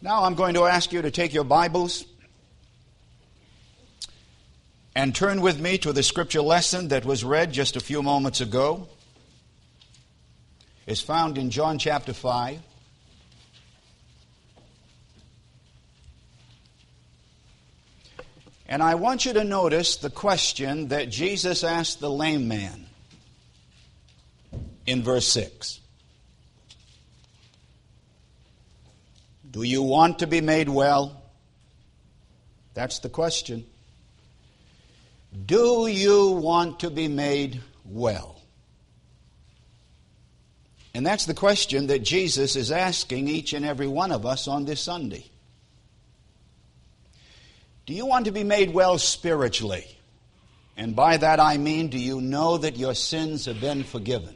Now I'm going to ask you to take your Bibles and turn with me to the scripture lesson that was read just a few moments ago. It's found in John chapter 5. And I want you to notice the question that Jesus asked the lame man in verse 6. Do you want to be made well? That's the question. Do you want to be made well? And that's the question that Jesus is asking each and every one of us on this Sunday. Do you want to be made well spiritually? And by that I mean, do you know that your sins have been forgiven?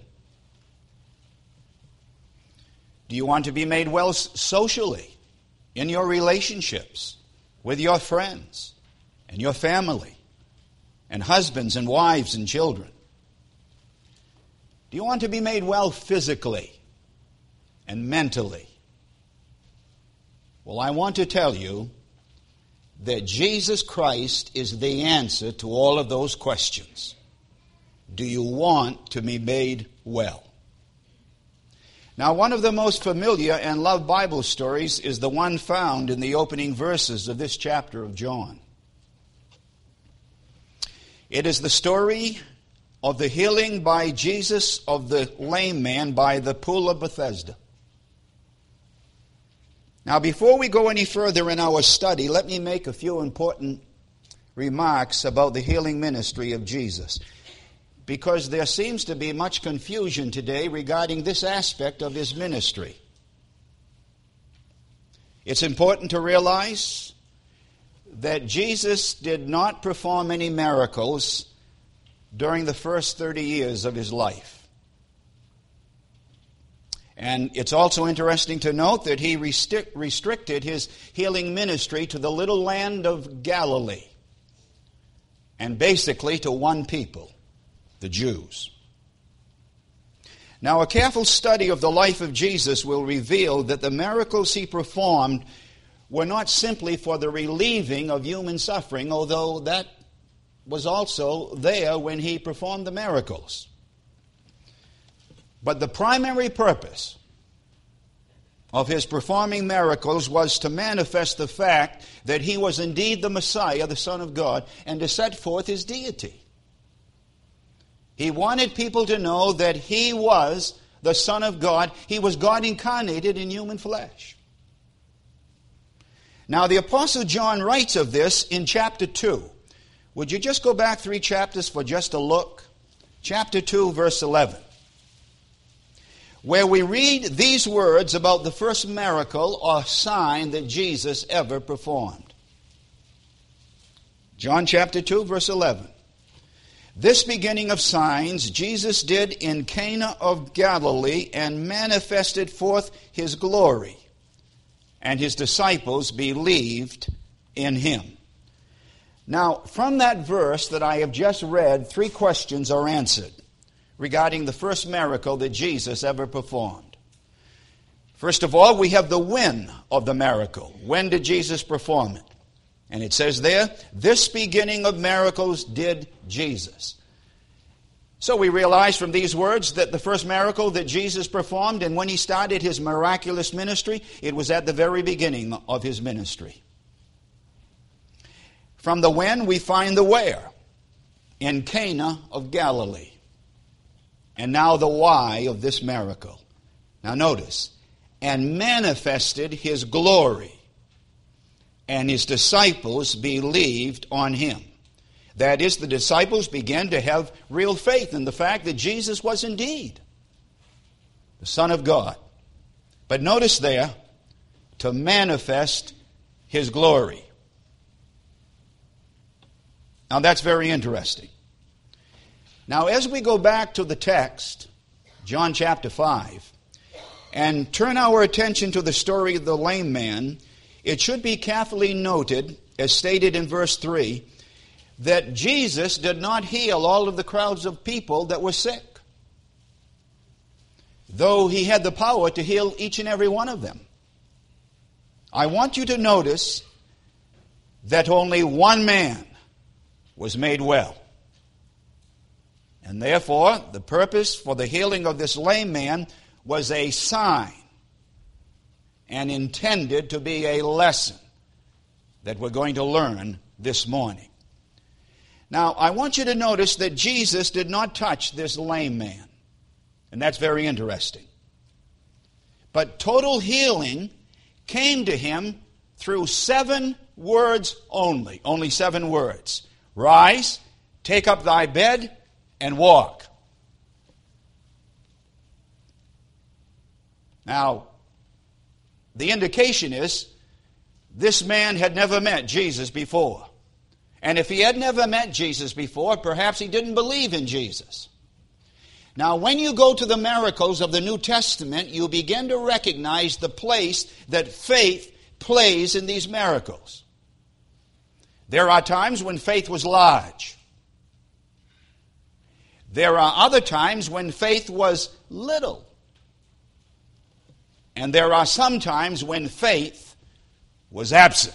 Do you want to be made well socially, in your relationships, with your friends and your family, and husbands and wives and children? Do you want to be made well physically and mentally? Well, I want to tell you that Jesus Christ is the answer to all of those questions. Do you want to be made well? Now, one of the most familiar and loved Bible stories is the one found in the opening verses of this chapter of John. It is the story of the healing by Jesus of the lame man by the pool of Bethesda. Now, before we go any further in our study, let me make a few important remarks about the healing ministry of Jesus, because there seems to be much confusion today regarding this aspect of his ministry. It's important to realize that Jesus did not perform any miracles during the first 30 years of his life. And it's also interesting to note that he restricted his healing ministry to the little land of Galilee, and basically to one people, the Jews. Now, a careful study of the life of Jesus will reveal that the miracles he performed were not simply for the relieving of human suffering, although that was also there when he performed the miracles. But the primary purpose of his performing miracles was to manifest the fact that he was indeed the Messiah, the Son of God, and to set forth his deity. He wanted people to know that he was the Son of God. He was God incarnated in human flesh. Now, the Apostle John writes of this in chapter 2. Would you just go back 3 chapters for just a look? Chapter 2, verse 11. Where we read these words about the first miracle or sign that Jesus ever performed. John chapter 2, verse 11. This beginning of signs Jesus did in Cana of Galilee and manifested forth his glory, and his disciples believed in him. Now, from that verse that I have just read, 3 questions are answered regarding the first miracle that Jesus ever performed. First of all, we have the when of the miracle. When did Jesus perform it? And it says there, this beginning of miracles did Jesus. So we realize from these words that the first miracle that Jesus performed, and when he started his miraculous ministry, it was at the very beginning of his ministry. From the when, we find the where, in Cana of Galilee. And now the why of this miracle. Now notice, and manifested his glory, and his disciples believed on him. That is, the disciples began to have real faith in the fact that Jesus was indeed the Son of God. But notice there, to manifest his glory. Now that's very interesting. Now as we go back to the text, John chapter 5, and turn our attention to the story of the lame man, it should be carefully noted, as stated in verse 3, that Jesus did not heal all of the crowds of people that were sick, though he had the power to heal each and every one of them. I want you to notice that only one man was made well. And therefore, the purpose for the healing of this lame man was a sign and intended to be a lesson that we're going to learn this morning. Now, I want you to notice that Jesus did not touch this lame man. And that's very interesting. But total healing came to him through 7 words only. Only 7 words. Rise, take up thy bed, and walk. Now, the indication is this man had never met Jesus before. And if he had never met Jesus before, perhaps he didn't believe in Jesus. Now, when you go to the miracles of the New Testament, you begin to recognize the place that faith plays in these miracles. There are times when faith was large. There are other times when faith was little. And there are some times when faith was absent.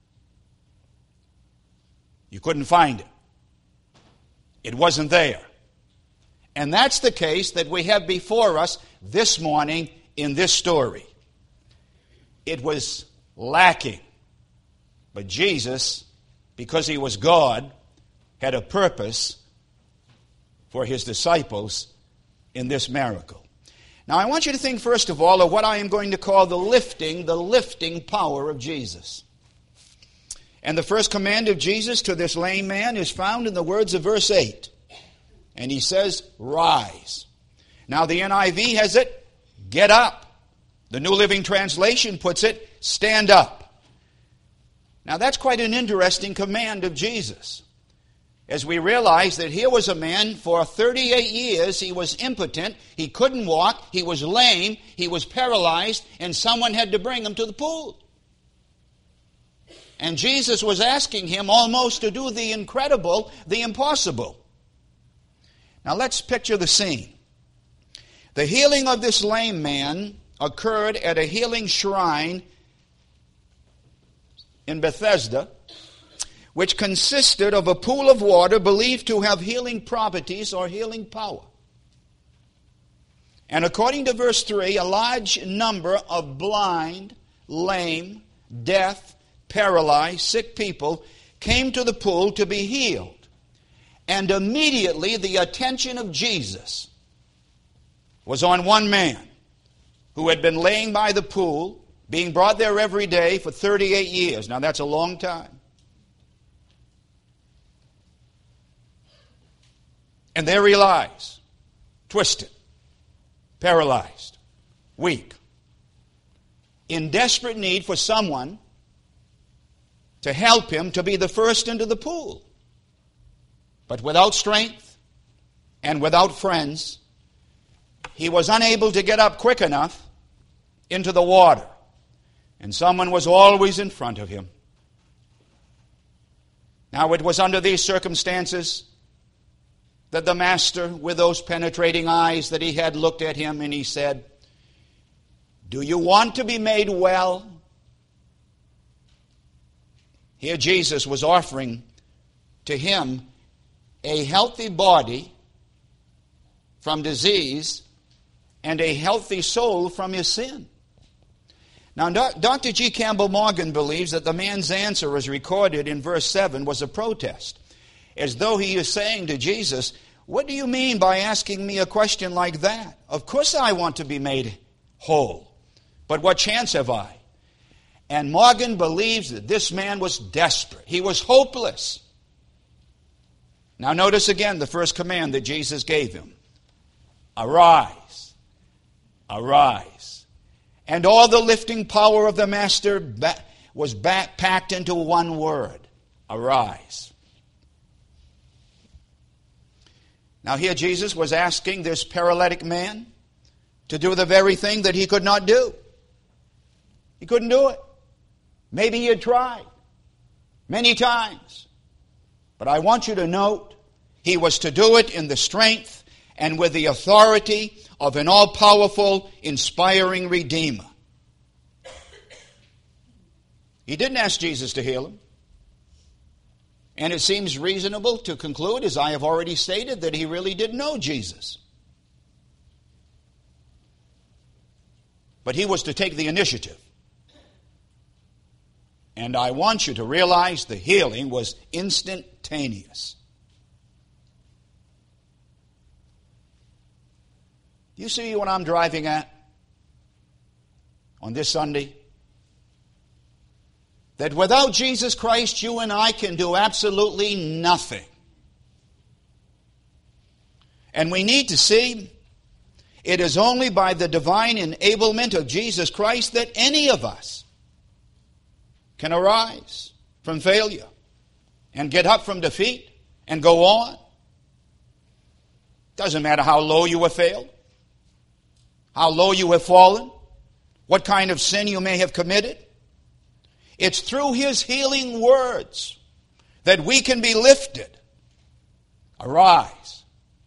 You couldn't find it. It wasn't there. And that's the case that we have before us this morning in this story. It was lacking. But Jesus, because he was God, had a purpose for his disciples in this miracle. Now, I want you to think, first of all, of what I am going to call the lifting power of Jesus. And the first command of Jesus to this lame man is found in the words of verse 8. And he says, rise. Now, the NIV has it, get up. The New Living Translation puts it, stand up. Now, that's quite an interesting command of Jesus. As we realize that here was a man, for 38 years, he was impotent, he couldn't walk, he was lame, he was paralyzed, and someone had to bring him to the pool. And Jesus was asking him almost to do the incredible, the impossible. Now let's picture the scene. The healing of this lame man occurred at a healing shrine in Bethesda, which consisted of a pool of water believed to have healing properties or healing power. And according to verse 3, a large number of blind, lame, deaf, paralyzed, sick people came to the pool to be healed. And immediately the attention of Jesus was on one man who had been laying by the pool, being brought there every day for 38 years. Now that's a long time. And there he lies, twisted, paralyzed, weak, in desperate need for someone to help him to be the first into the pool. But without strength and without friends, he was unable to get up quick enough into the water. And someone was always in front of him. Now it was under these circumstances that the master, with those penetrating eyes that he had, looked at him and he said, "Do you want to be made well?" Here Jesus was offering to him a healthy body from disease and a healthy soul from his sin. Now, Dr. G. Campbell Morgan believes that the man's answer, as recorded in verse 7, was a protest, as though he is saying to Jesus, "What do you mean by asking me a question like that? Of course I want to be made whole, but what chance have I?" And Morgan believes that this man was desperate. He was hopeless. Now notice again the first command that Jesus gave him. Arise. Arise. And all the lifting power of the Master was packed into one word. Arise. Now here Jesus was asking this paralytic man to do the very thing that he could not do. He couldn't do it. Maybe he had tried many times. But I want you to note, he was to do it in the strength and with the authority of an all-powerful, inspiring Redeemer. He didn't ask Jesus to heal him. And it seems reasonable to conclude, as I have already stated, that he really did know Jesus. But he was to take the initiative. And I want you to realize the healing was instantaneous. You see what I'm driving at on this Sunday? That without Jesus Christ, you and I can do absolutely nothing. And we need to see it is only by the divine enablement of Jesus Christ that any of us can arise from failure and get up from defeat and go on. Doesn't matter how low you have failed, how low you have fallen, what kind of sin you may have committed. It's through his healing words that we can be lifted. Arise.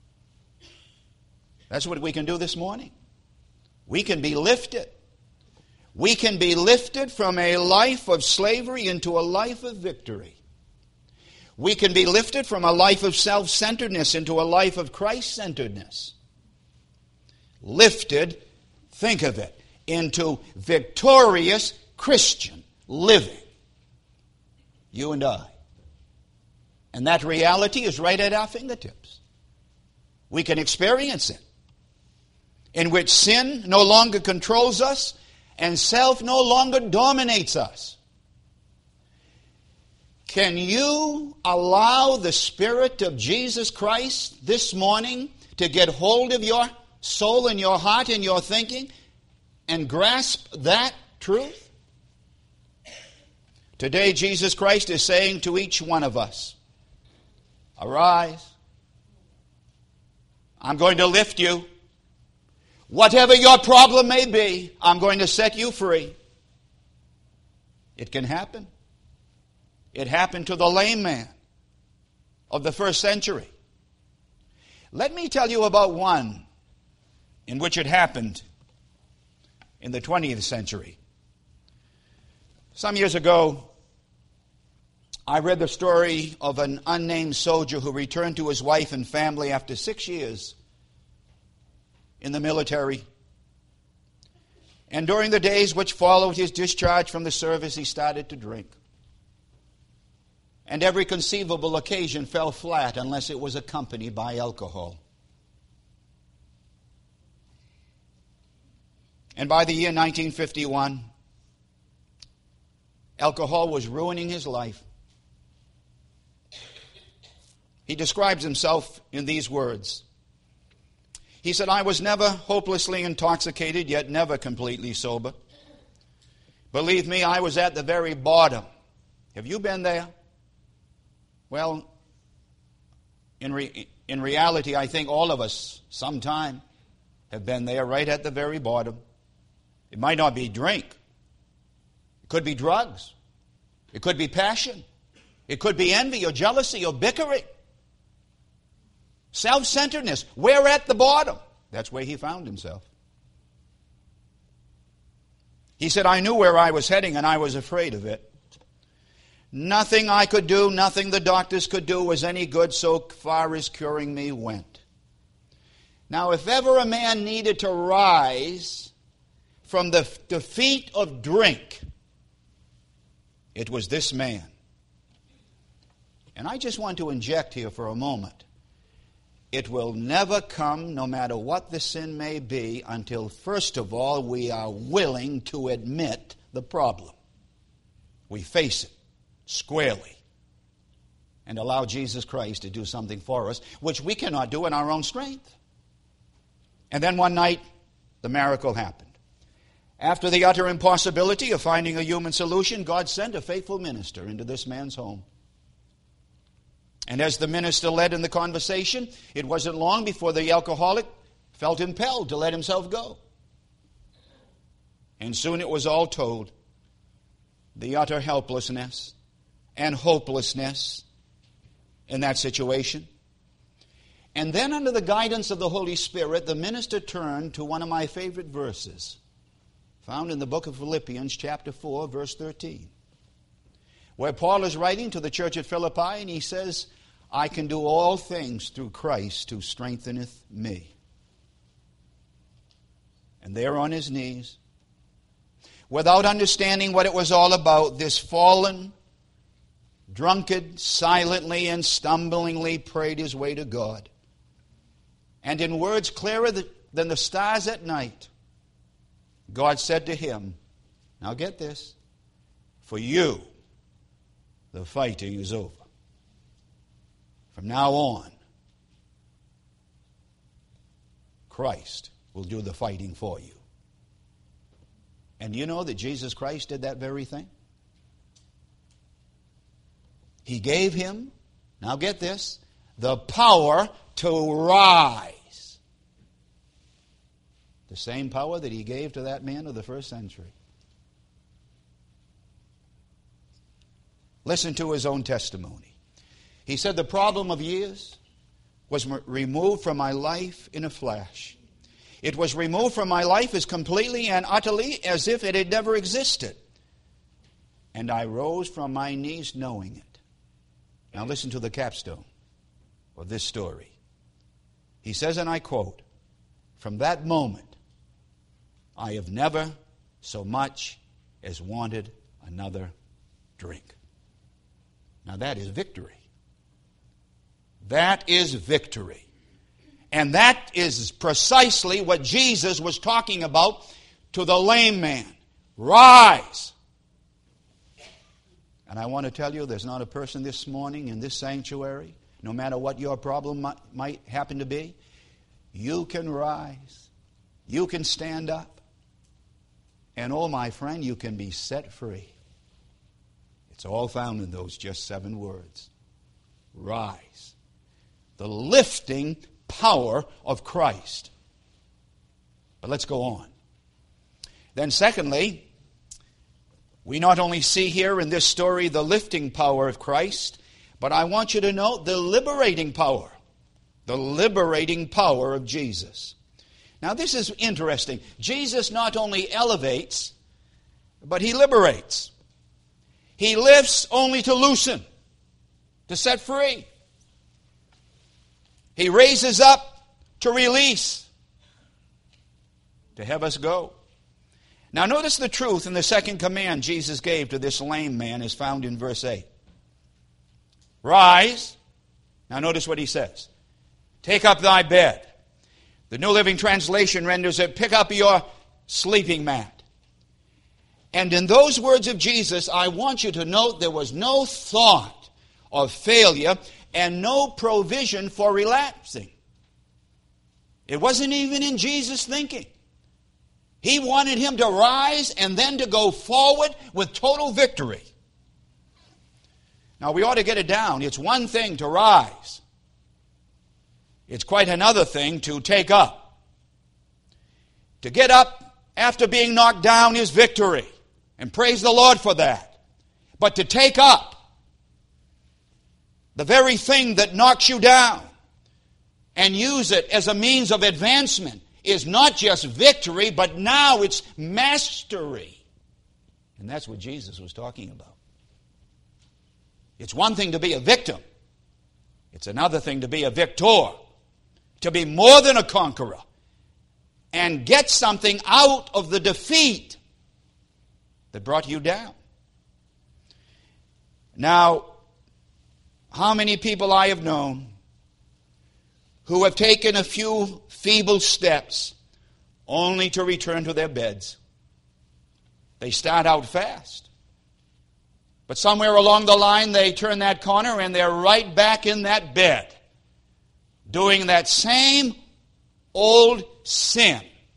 That's what we can do this morning. We can be lifted. We can be lifted from a life of slavery into a life of victory. We can be lifted from a life of self-centeredness into a life of Christ-centeredness. Lifted, think of it, into victorious Christian living. You and I. And that reality is right at our fingertips. We can experience it. In which sin no longer controls us and self no longer dominates us. Can you allow the Spirit of Jesus Christ this morning to get hold of your soul and your heart and your thinking and grasp that truth? Today, Jesus Christ is saying to each one of us, arise. I'm going to lift you. Whatever your problem may be, I'm going to set you free. It can happen. It happened to the lame man of the first century. Let me tell you about one in which it happened in the 20th century. Some years ago, I read the story of an unnamed soldier who returned to his wife and family after 6 years in the military. And during the days which followed his discharge from the service, he started to drink. And every conceivable occasion fell flat unless it was accompanied by alcohol. And by the year 1951, alcohol was ruining his life. He describes himself in these words. He said, I was never hopelessly intoxicated, yet never completely sober. Believe me, I was at the very bottom. Have you been there? Well, in reality, I think all of us sometime have been there, right at the very bottom. It might not be drink. It could be drugs. It could be passion. It could be envy or jealousy or bickering. Self-centeredness. We're at the bottom. That's where he found himself. He said, I knew where I was heading and I was afraid of it. Nothing I could do, nothing the doctors could do was any good so far as curing me went. Now, if ever a man needed to rise from the defeat of drink, it was this man. And I just want to inject here for a moment. It will never come, no matter what the sin may be, until first of all we are willing to admit the problem. We face it squarely and allow Jesus Christ to do something for us, which we cannot do in our own strength. And then one night, the miracle happened. After the utter impossibility of finding a human solution, God sent a faithful minister into this man's home. And as the minister led in the conversation, it wasn't long before the alcoholic felt impelled to let himself go. And soon it was all told. The utter helplessness and hopelessness in that situation. And then under the guidance of the Holy Spirit, the minister turned to one of my favorite verses, found in the book of Philippians chapter 4, verse 13. where Paul is writing to the church at Philippi, and he says, I can do all things through Christ who strengtheneth me. And there on his knees, without understanding what it was all about, this fallen, drunkard, silently and stumblingly prayed his way to God. And in words clearer than the stars at night, God said to him, now get this, for you, the fighting is over. From now on, Christ will do the fighting for you. And you know that Jesus Christ did that very thing? He gave him, now get this, the power to rise. The same power that he gave to that man of the first century. Listen to his own testimony. He said, the problem of years was removed from my life in a flash. It was removed from my life as completely and utterly as if it had never existed. And I rose from my knees knowing it. Now listen to the capstone of this story. He says, and I quote, from that moment, I have never so much as wanted another drink. Now that is victory. That is victory. And that is precisely what Jesus was talking about to the lame man. Rise. And I want to tell you, there's not a person this morning in this sanctuary, no matter what your problem might happen to be, you can rise. You can stand up. And oh, my friend, you can be set free. It's all found in those just 7 words. Rise. The lifting power of Christ. But let's go on. Then secondly, we not only see here in this story the lifting power of Christ, but I want you to note the liberating power. The liberating power of Jesus. Now this is interesting. Jesus not only elevates, but he liberates. He lifts only to loosen, to set free. He raises up to release, to have us go. Now notice the truth in the second command Jesus gave to this lame man is found in verse 8. Rise. Now notice what he says. Take up thy bed. The New Living Translation renders it, pick up your sleeping mat. And in those words of Jesus, I want you to note there was no thought of failure and no provision for relapsing. It wasn't even in Jesus' thinking. He wanted him to rise and then to go forward with total victory. Now we ought to get it down. It's one thing to rise. It's quite another thing to take up. To get up after being knocked down is victory. And praise the Lord for that. But to take up the very thing that knocks you down and use it as a means of advancement is not just victory, but now it's mastery. And that's what Jesus was talking about. It's one thing to be a victim. It's another thing to be a victor. To be more than a conqueror. And get something out of the defeat that brought you down. Now, how many people I have known who have taken a few feeble steps only to return to their beds. They start out fast. But somewhere along the line they turn that corner and they're right back in that bed, doing that same old sin.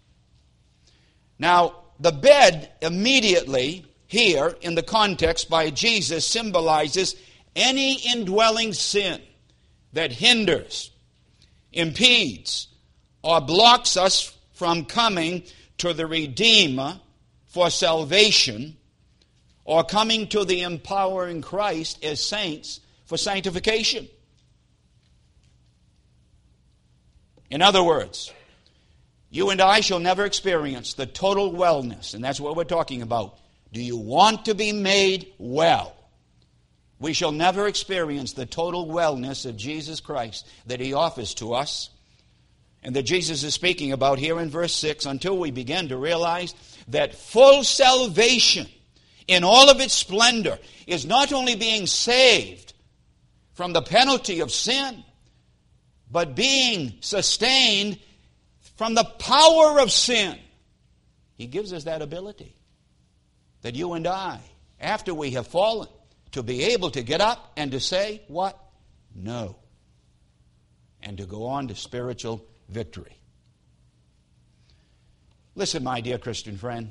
Now, the bed immediately here in the context by Jesus symbolizes any indwelling sin that hinders, impedes, or blocks us from coming to the Redeemer for salvation, or coming to the empowering Christ as saints for sanctification. In other words, you and I shall never experience the total wellness, and that's what we're talking about. Do you want to be made well? we shall never experience the total wellness of Jesus Christ that He offers to us, and that Jesus is speaking about here in verse 6, until we begin to realize that full salvation in all of its splendor is not only being saved from the penalty of sin, but being sustained from the power of sin. He gives us that ability, that you and I, after we have fallen, to be able to get up and to say, what? No. And to go on to spiritual victory. Listen, my dear Christian friend.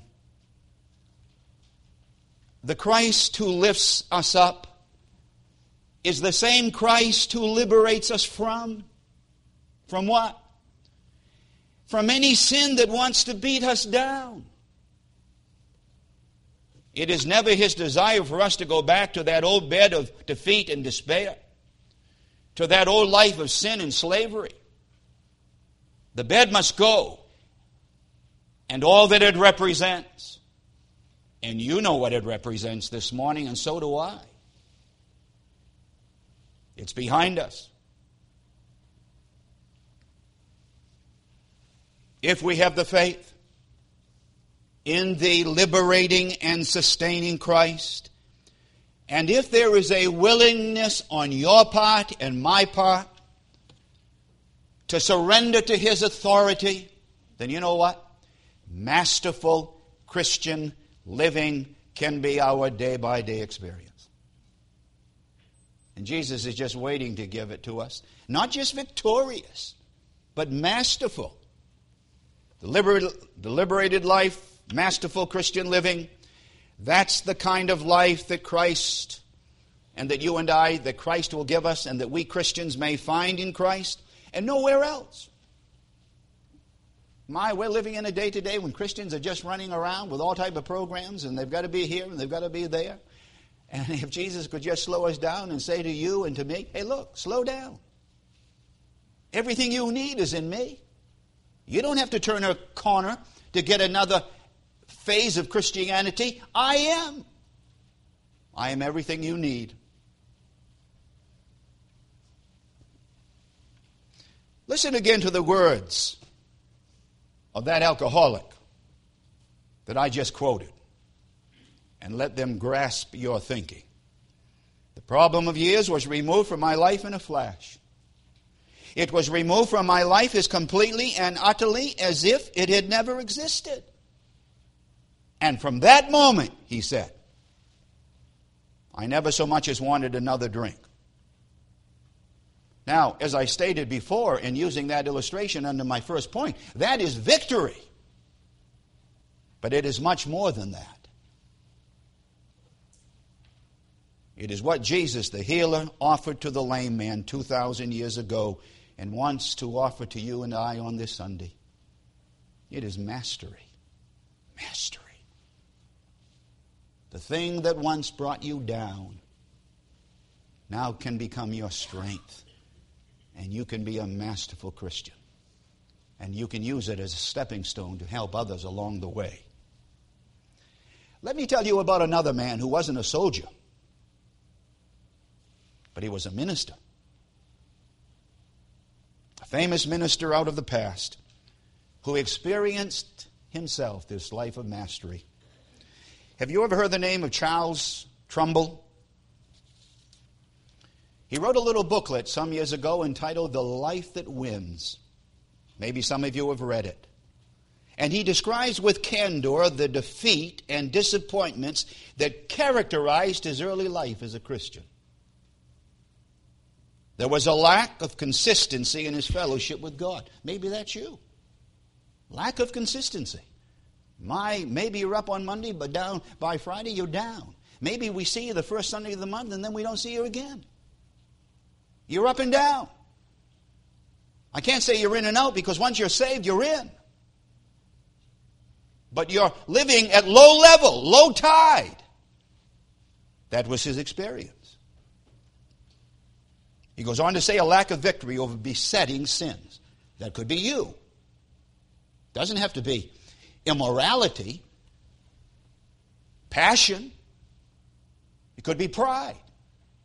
The Christ who lifts us up is the same Christ who liberates us from what? From any sin that wants to beat us down. It is never His desire for us to go back to that old bed of defeat and despair, to that old life of sin and slavery. The bed must go, and all that it represents. And you know what it represents this morning, and so do I. It's behind us. If we have the faith in the liberating and sustaining Christ, and if there is a willingness on your part and my part to surrender to His authority, then you know what? Masterful Christian living can be our day-by-day experience. And Jesus is just waiting to give it to us. Not just victorious, but masterful. The liberated life, masterful Christian living, that's the kind of life that Christ, and that you and I, that Christ will give us, and that we Christians may find in Christ, and nowhere else. We're living in a day today when Christians are just running around with all type of programs, and they've got to be here and they've got to be there. And if Jesus could just slow us down and say to you and to me, hey, look, slow down. Everything you need is in me. You don't have to turn a corner to get another phase of Christianity. I am. I am everything you need. Listen again to the words of that alcoholic that I just quoted, and let them grasp your thinking. The problem of years was removed from my life in a flash. It was removed from my life as completely and utterly as if it had never existed. And from that moment, he said, I never so much as wanted another drink. Now, as I stated before in using that illustration under my first point, that is victory. But it is much more than that. It is what Jesus, the healer, offered to the lame man 2,000 years ago and wants to offer to you and I on this Sunday. It is mastery. Mastery. The thing that once brought you down now can become your strength. And you can be a masterful Christian. And you can use it as a stepping stone to help others along the way. Let me tell you about another man who wasn't a soldier, but he was a minister. A famous minister out of the past who experienced himself this life of mastery. Have you ever heard the name of Charles Trumbull? He wrote a little booklet some years ago entitled The Life That Wins. Maybe some of you have read it. And he describes with candor the defeat and disappointments that characterized his early life as a Christian. There was a lack of consistency in his fellowship with God. Maybe that's you. Lack of consistency. Maybe you're up on Monday, but down by Friday you're down. Maybe we see you the first Sunday of the month and then we don't see you again. You're up and down. I can't say you're in and out because once you're saved, you're in. But you're living at low level, low tide. That was his experience. He goes on to say a lack of victory over besetting sins. That could be you. Doesn't have to be immorality, passion. It could be pride.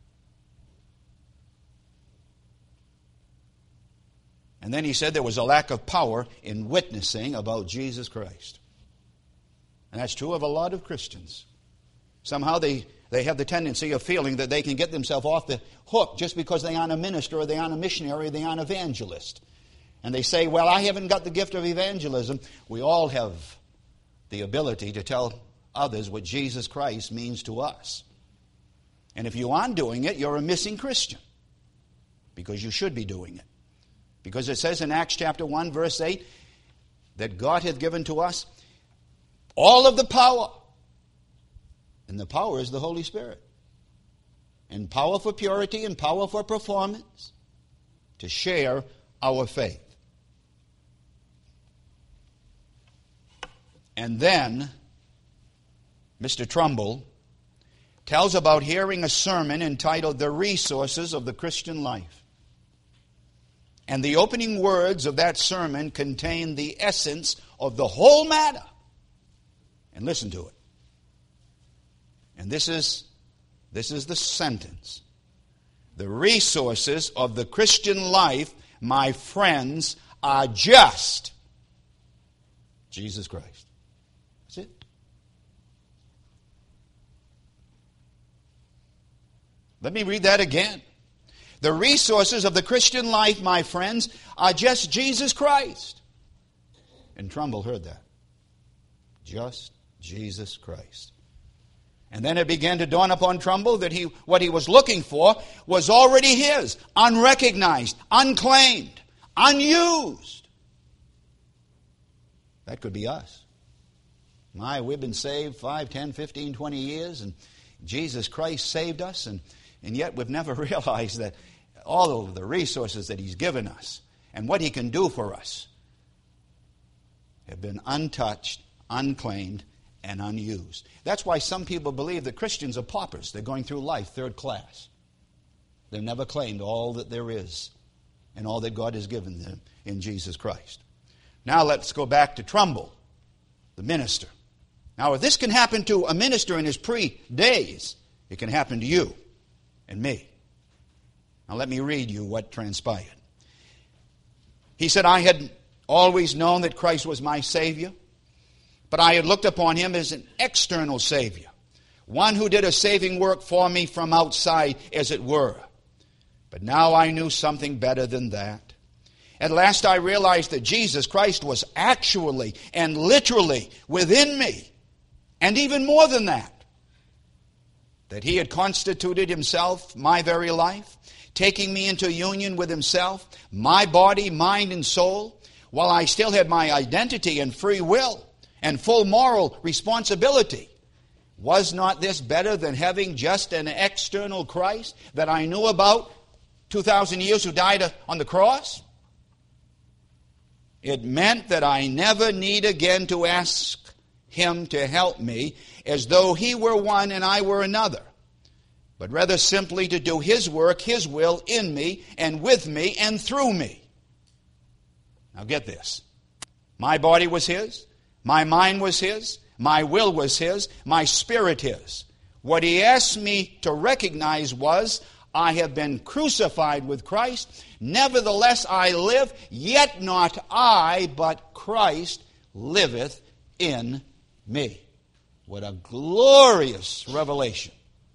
And then he said there was a lack of power in witnessing about Jesus Christ. And that's true of a lot of Christians. Somehow they have the tendency of feeling that they can get themselves off the hook just because they aren't a minister or they aren't a missionary or they aren't an evangelist. And they say, well, I haven't got the gift of evangelism. We all have the ability to tell others what Jesus Christ means to us. And if you aren't doing it, you're a missing Christian. Because you should be doing it. Because it says in Acts chapter 1, verse 8, that God hath given to us all of the power. And the power is the Holy Spirit. And power for purity and power for performance to share our faith. And then Mr. Trumbull tells about hearing a sermon entitled The Resources of the Christian Life. And the opening words of that sermon contain the essence of the whole matter. And listen to it. And this is the sentence. The resources of the Christian life, my friends, are just Jesus Christ. That's it. Let me read that again. The resources of the Christian life, my friends, are just Jesus Christ. And Trumbull heard that. Just Jesus Christ. And then it began to dawn upon Trumbull that what he was looking for was already his, unrecognized, unclaimed, unused. That could be us. We've been saved 5, 10, 15, 20 years, and Jesus Christ saved us, and yet we've never realized that all of the resources that He's given us and what He can do for us have been untouched, unclaimed, and unused. That's why some people believe that Christians are paupers. They're going through life third class. They've never claimed all that there is and all that God has given them in Jesus Christ. Now let's go back to Trumbull, the minister. Now if this can happen to a minister in his pre-days, it can happen to you and me. Now let me read you what transpired. He said, I had always known that Christ was my Savior, but I had looked upon Him as an external Savior, one who did a saving work for me from outside, as it were. But now I knew something better than that. At last I realized that Jesus Christ was actually and literally within me, and even more than that. That He had constituted Himself my very life, taking me into union with Himself, my body, mind, and soul, while I still had my identity and free will and full moral responsibility. Was not this better than having just an external Christ that I knew about 2,000 years who died on the cross? It meant that I never need again to ask Him to help me as though He were one and I were another, but rather simply to do His work, His will in me and with me and through me. Now get this. My body was His. My mind was His. My will was His. My spirit His. What He asked me to recognize was, I have been crucified with Christ. Nevertheless I live, yet not I, but Christ liveth in me. What a glorious revelation.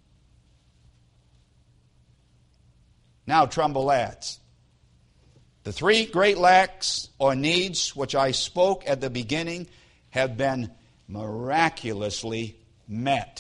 Now Trumbull adds, the three great lacks or needs which I spoke at the beginning have been miraculously met.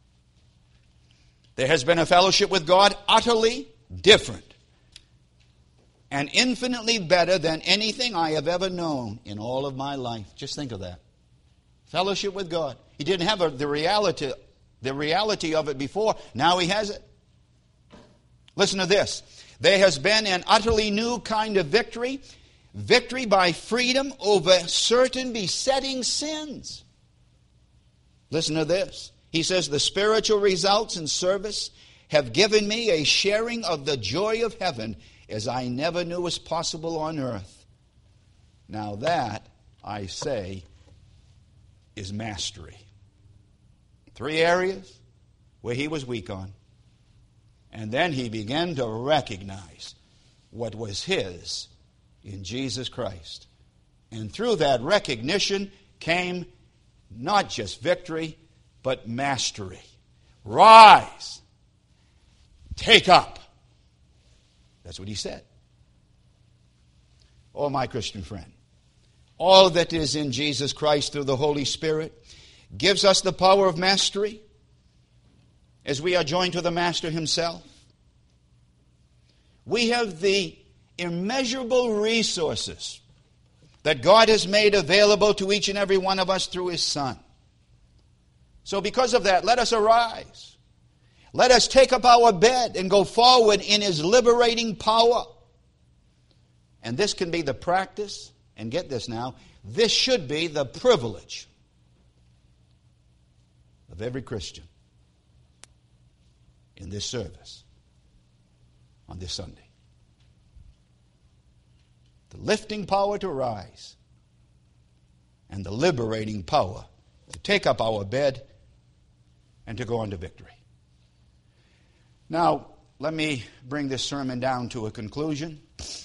There has been a fellowship with God utterly different and infinitely better than anything I have ever known in all of my life. Just think of that. Fellowship with God. He didn't have the reality of it before. Now he has it. Listen to this. There has been an utterly new kind of victory. Victory by freedom over certain besetting sins. Listen to this. He says, the spiritual results in service have given me a sharing of the joy of heaven as I never knew was possible on earth. Now that, I say, is mastery. 3 areas where he was weak on. And then he began to recognize what was his in Jesus Christ. And through that recognition came not just victory, but mastery. Rise. Take up. That's what he said. Oh, my Christian friend, all that is in Jesus Christ through the Holy Spirit gives us the power of mastery as we are joined to the Master himself. We have the immeasurable resources that God has made available to each and every one of us through his Son. So because of that, let us arise. Let us take up our bed and go forward in his liberating power. And this can be the practice, and get this now, this should be the privilege of every Christian in this service on this Sunday. The lifting power to rise and the liberating power to take up our bed and to go on to victory. Now, let me bring this sermon down to a conclusion,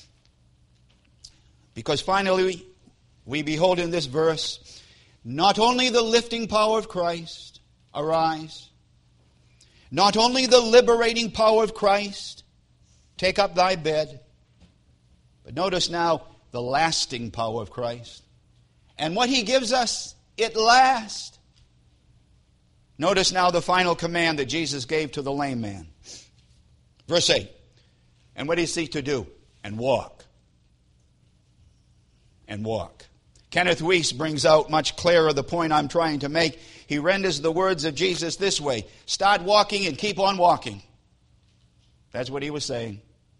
because finally we behold in this verse not only the lifting power of Christ, arise, not only the liberating power of Christ, take up thy bed, but notice now the lasting power of Christ. And what he gives us, it lasts. Notice now the final command that Jesus gave to the lame man. Verse 8. And what did he seek to do? And walk. And walk. Kenneth Wuest brings out much clearer the point I'm trying to make. He renders the words of Jesus this way: start walking and keep on walking. That's what he was saying.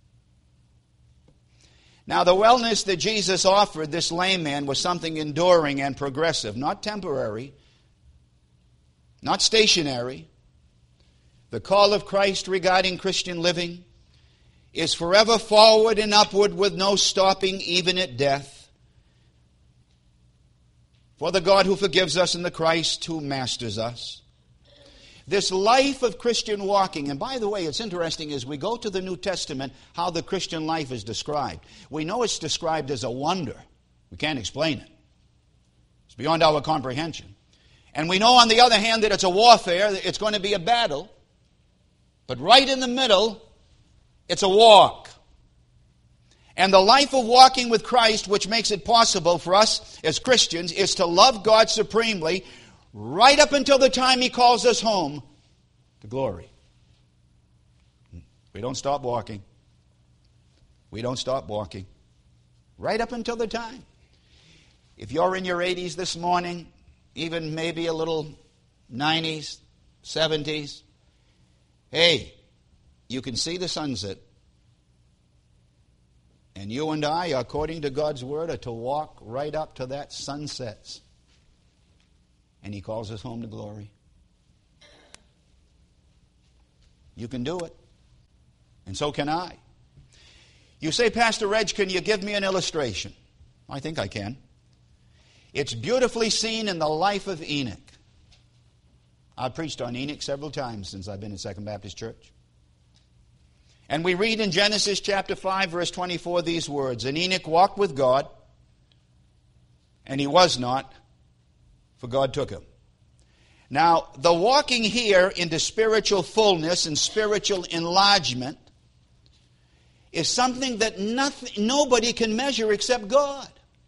Now, the wellness that Jesus offered this lame man was something enduring and progressive, not temporary, not stationary. The call of Christ regarding Christian living is forever forward and upward with no stopping, even at death. For the God who forgives us and the Christ who masters us. This life of Christian walking, and by the way, it's interesting as we go to the New Testament how the Christian life is described. We know it's described as a wonder. We can't explain it. It's beyond our comprehension. And we know on the other hand that it's a warfare, it's going to be a battle. But right in the middle, it's a walk. And the life of walking with Christ, which makes it possible for us as Christians, is to love God supremely right up until the time he calls us home to glory. We don't stop walking. We don't stop walking. Right up until the time. If you're in your 80s this morning, even maybe a little 90s, 70s, hey, you can see the sunset. And you and I, according to God's word, are to walk right up to that sunset. And he calls us home to glory. You can do it. And so can I. You say, Pastor Reg, can you give me an illustration? I think I can. It's beautifully seen in the life of Enoch. I've preached on Enoch several times since I've been in Second Baptist Church. And we read in Genesis chapter 5, verse 24, these words: And Enoch walked with God, and he was not, for God took him. Now, the walking here into spiritual fullness and spiritual enlargement is something that nobody can measure except God.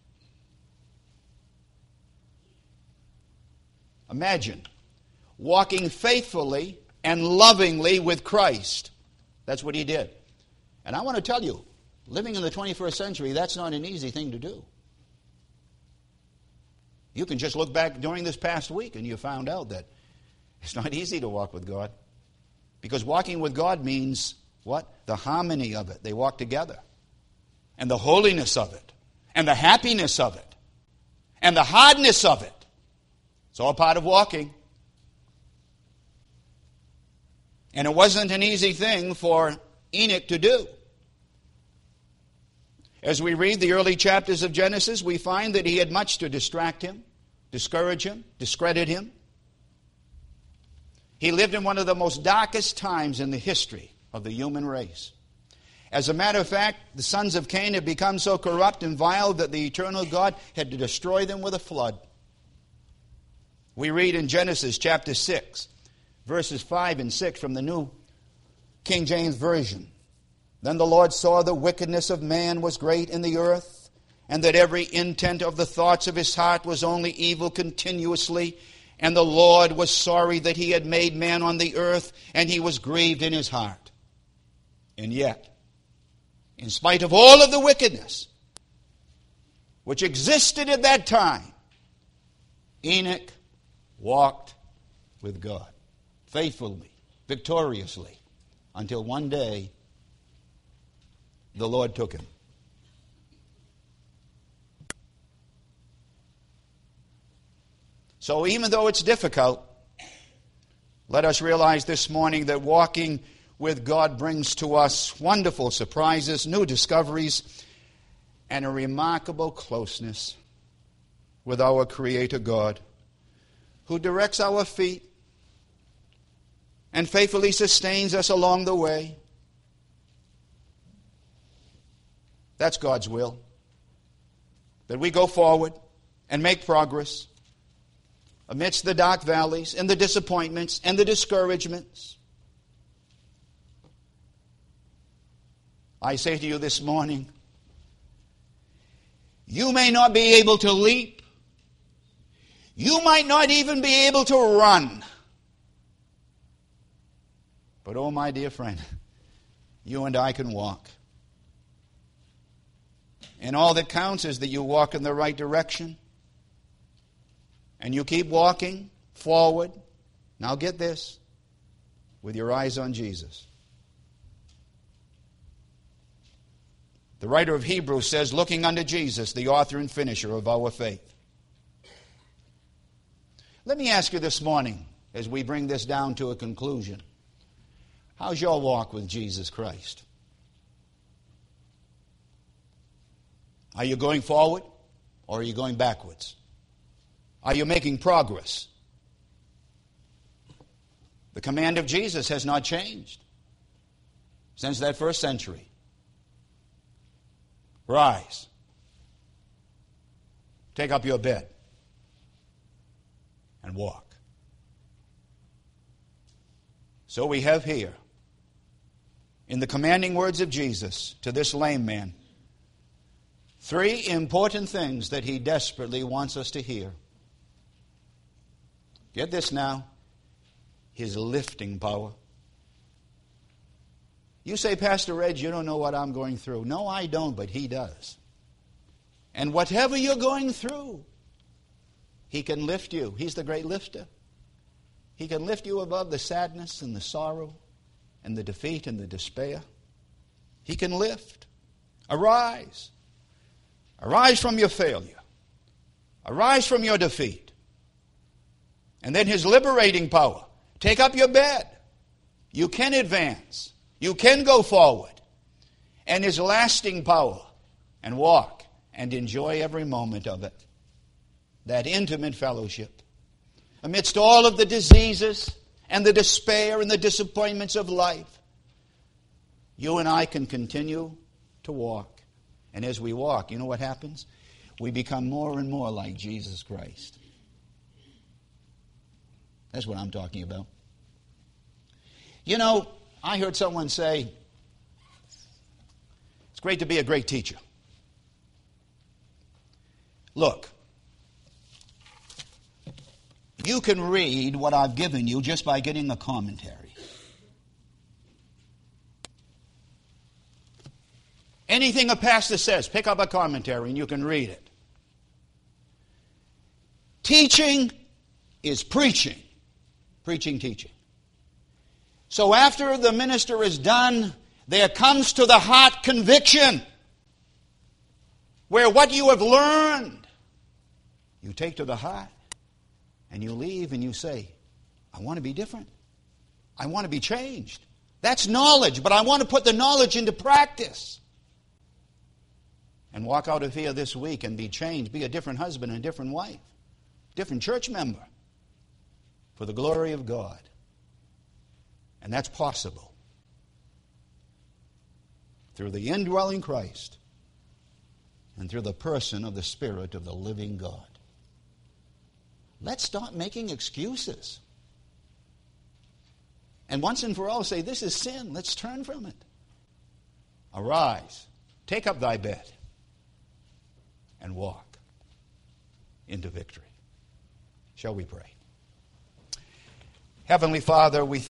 Imagine walking faithfully and lovingly with Christ. That's what he did. And I want to tell you, living in the 21st century, that's not an easy thing to do. You can just look back during this past week and you found out that it's not easy to walk with God. Because walking with God means what? The harmony of it. They walk together. And the holiness of it. And the happiness of it. And the hardness of it. It's all part of walking. And it wasn't an easy thing for Enoch to do. As we read the early chapters of Genesis, we find that he had much to distract him, discourage him, discredit him. He lived in one of the most darkest times in the history of the human race. As a matter of fact, the sons of Cain had become so corrupt and vile that the eternal God had to destroy them with a flood. We read in Genesis chapter 6, verses 5 and 6 from the New King James Version. Then the Lord saw the wickedness of man was great in the earth, and that every intent of the thoughts of his heart was only evil continuously. And the Lord was sorry that he had made man on the earth, and he was grieved in his heart. And yet, in spite of all of the wickedness which existed at that time, Enoch walked with God faithfully, victoriously, until one day the Lord took him. So even though it's difficult, let us realize this morning that walking with God brings to us wonderful surprises, new discoveries, and a remarkable closeness with our Creator God, who directs our feet and faithfully sustains us along the way. That's God's will, that we go forward and make progress amidst the dark valleys and the disappointments and the discouragements. I say to you this morning, you may not be able to leap. You might not even be able to run. But oh, my dear friend, you and I can walk. And all that counts is that you walk in the right direction. And you keep walking forward. Now get this, with your eyes on Jesus. The writer of Hebrews says, looking unto Jesus, the author and finisher of our faith. Let me ask you this morning, as we bring this down to a conclusion, how's your walk with Jesus Christ? Are you going forward or are you going backwards? Are you making progress? The command of Jesus has not changed since that first century. Rise. Take up your bed and walk. So we have here, in the commanding words of Jesus to this lame man, three important things that he desperately wants us to hear. Get this now. His lifting power. You say, Pastor Ed, you don't know what I'm going through. No, I don't, but he does. And whatever you're going through, he can lift you. He's the great lifter. He can lift you above the sadness and the sorrow and the defeat and the despair. He can lift. Arise. Arise from your failure. Arise from your defeat. And then his liberating power. Take up your bed. You can advance. You can go forward. And his lasting power. And walk and enjoy every moment of it. That intimate fellowship. Amidst all of the diseases and the despair and the disappointments of life, you and I can continue to walk. And as we walk, you know what happens? We become more and more like Jesus Christ. That's what I'm talking about. You know, I heard someone say, it's great to be a great teacher. Look, you can read what I've given you just by getting a commentary. Anything a pastor says, pick up a commentary and you can read it. Teaching is preaching. Preaching, teaching. So after the minister is done, there comes to the heart conviction, where what you have learned, you take to the heart. And you leave and you say, I want to be different. I want to be changed. That's knowledge, but I want to put the knowledge into practice. And walk out of here this week and be changed. Be a different husband and a different wife. Different church member. For the glory of God. And that's possible. through the indwelling Christ and through the person of the Spirit of the living God. Let's stop making excuses. And once and for all say, this is sin. Let's turn from it. Arise, take up thy bed, and walk into victory. Shall we pray? Heavenly Father, we